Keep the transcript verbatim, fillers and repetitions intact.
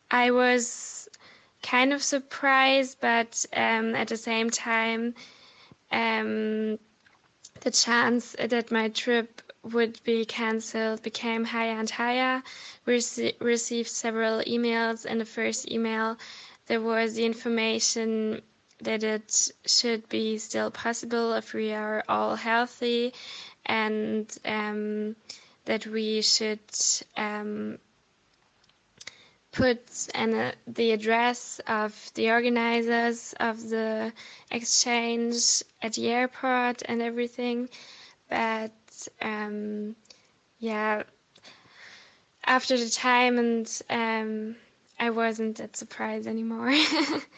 I was kind of surprised, but um, at the same time, um, the chance that my trip would be cancelled became higher and higher. We rece- received several emails. In the first email, there was the information that it should be still possible if we are all healthy, and um, that we should um, put an, uh, the address of the organizers of the exchange at the airport and everything. But um, yeah, after the time, and um, I wasn't that surprised anymore.